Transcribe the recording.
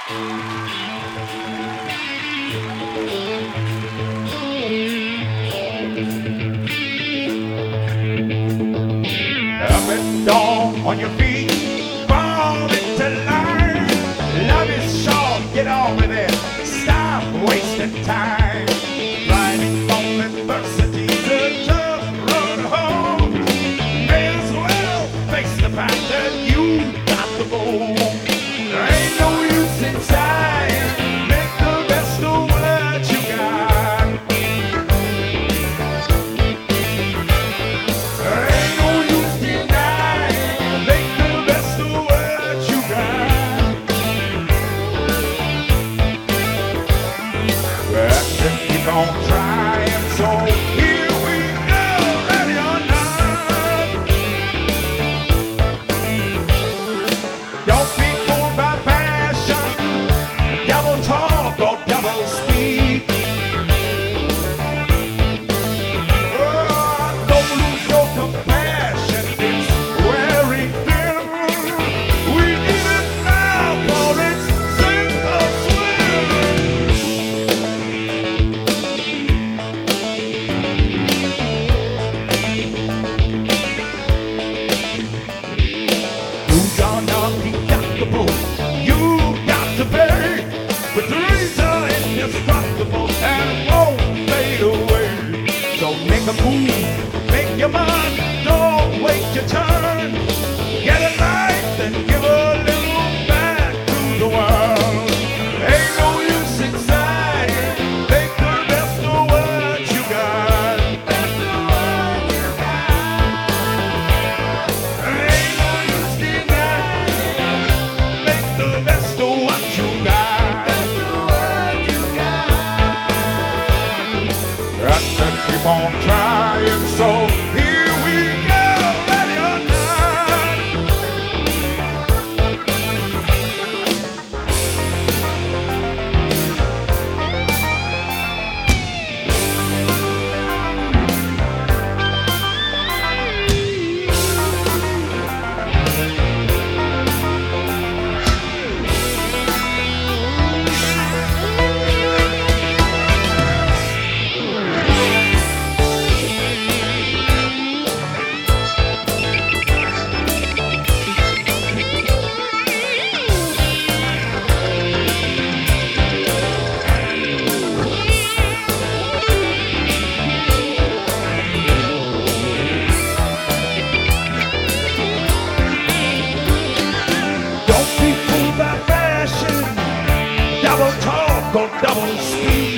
Up and down on your feet, fall into line. Love is short, get on with it. Stop wasting time. Riding on adversity, the tough road home. May as well face the fact that you got the bone. There ain't no use in trying. Make the best of what you got. There ain't no use denying. Make the best of what you got. But just keep on trying. So here we go, ready or not. Don't be fooled by passion, double talk or double speak. Oh, don't lose your compassion, it's wearing thin. We need it now for its sink or swim. Who's gonna be got the bull? You got to pay. But the reason is indestructible and it won't fade away. So make a move, make your mind, don't wait your turn. Get it right, then give a little back to the world. Ain't no use in sighing, make the best of what you got. Ain't no use denying, make the best of what you got. Got to keep on trying, so here we go, ready or not. Don't be fooled by fashion, double talk or double speak.